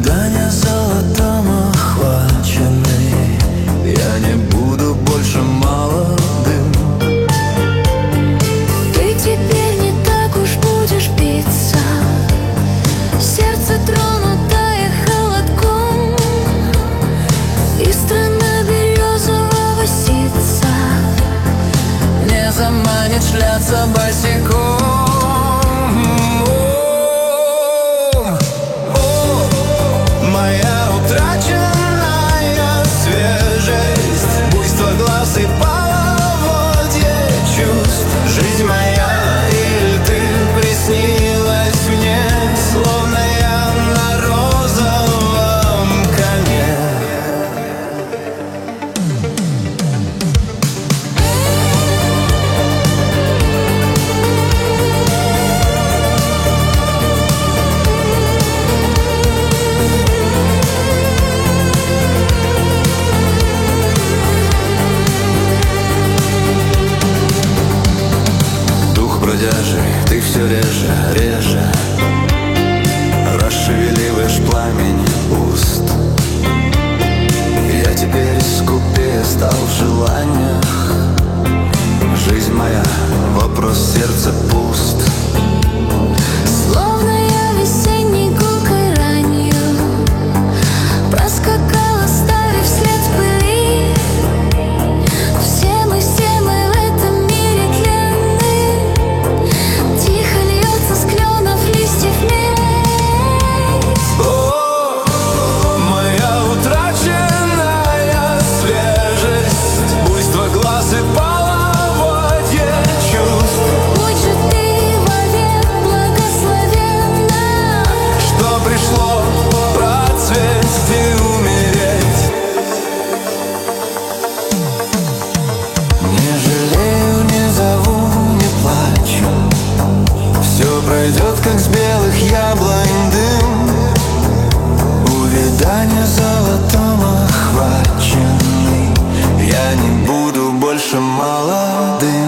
Увядание золотом охваченный, я не буду больше молодым. Ты теперь не так уж будешь биться, сердце тронутое холодком, и страна березового ситца Не заманит шляться босиком. Моя утраченная свежесть, буйство глаз и половодье чувств. Жизнь моя, или ты приснилась мне, словно я на розовом коне. Ты все реже расшевеливаешь пламень уст. Я теперь скупее стал в желаниях. Жизнь моя, вопрос сердца пуст. Словно я весенней гулкой ранью проскакала, оставив след в пыли. Все мы в этом мире тленны, тихо льется с кленов листьев медь. О, моя утраченная свежесть, буйство глаз и половодье чувств. Будь же ты вовек благословенна, Что пришло процвесть и умереть. Не жалею, не зову, не плачу. Все пройдет, как с белых яблонь дым. Увядание золотом охваченный, я не буду больше молодым.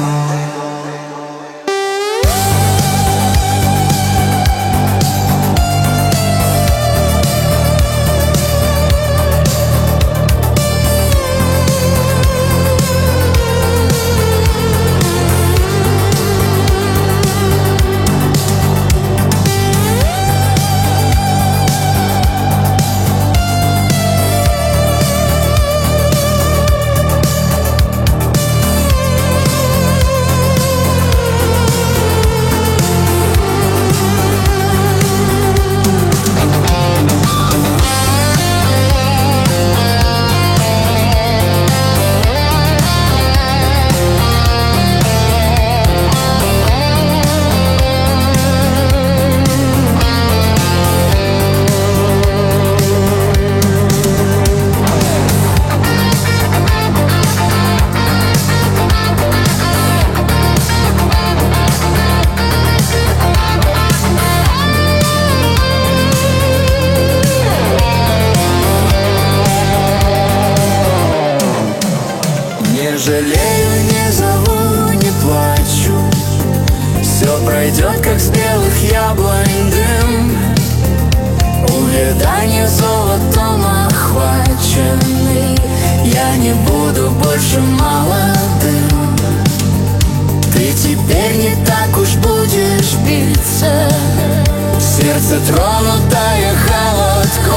Не жалею, не зову, не плачу. Все пройдет, как с белых яблонь дым. Увядание золотом охваченный, я не буду больше молодым. Ты теперь не так уж будешь биться, сердце тронутое холодком.